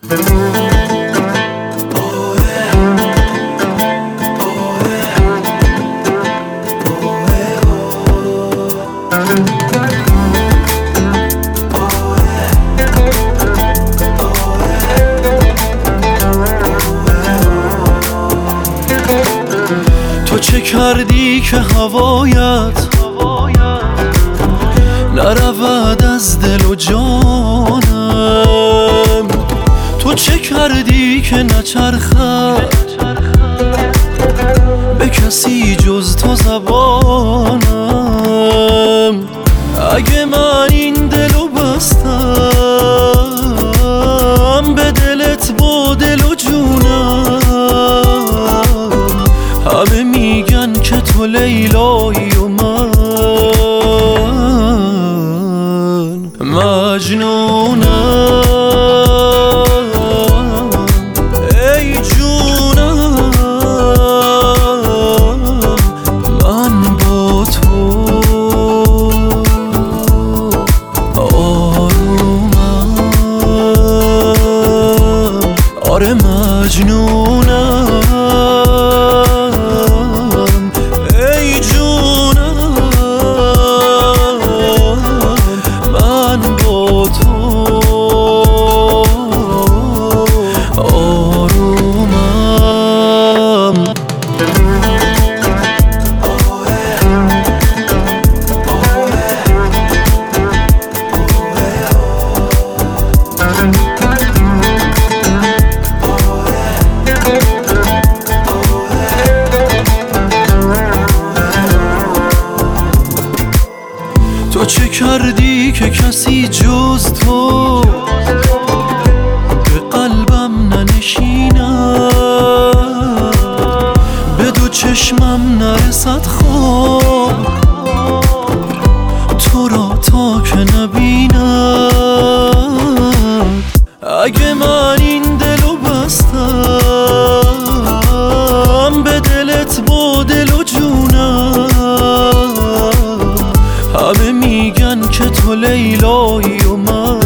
تو چه کردی که هوایت نرود از دل و جانم؟ تو چه کردی که نچرخد به کسی جز تو زبانم؟ اگه من این دلو بستم به دلت با دل و جونم، همه میگن که تو لیلایی و من مجنونم. ای جونم من با تو آرومم، آره مجنونم. ای جونم من با تو آرومم. تو چه کردی که کسی جز تو به قلبم ننشیند، به دو چشمم نرسد خواب تو را تا که نبیند؟ اگه من این دلو بستم به دلت با دل و جونم، همه میگن که تو لیلایی و من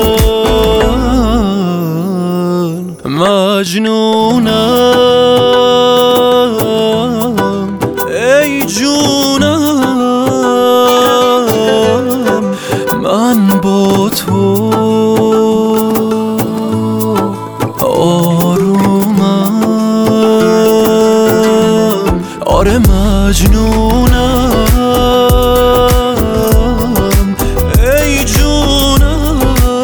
مجنونم. ای جونم من با تو آرومم، آره مجنونم. ای جونم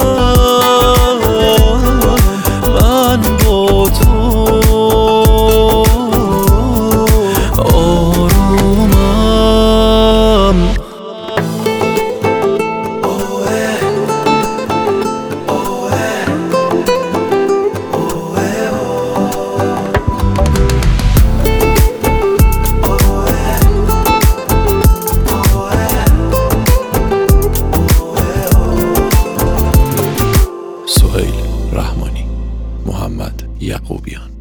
من با تو آرومم. سهیل رحمانی، محمد یعقوبیان.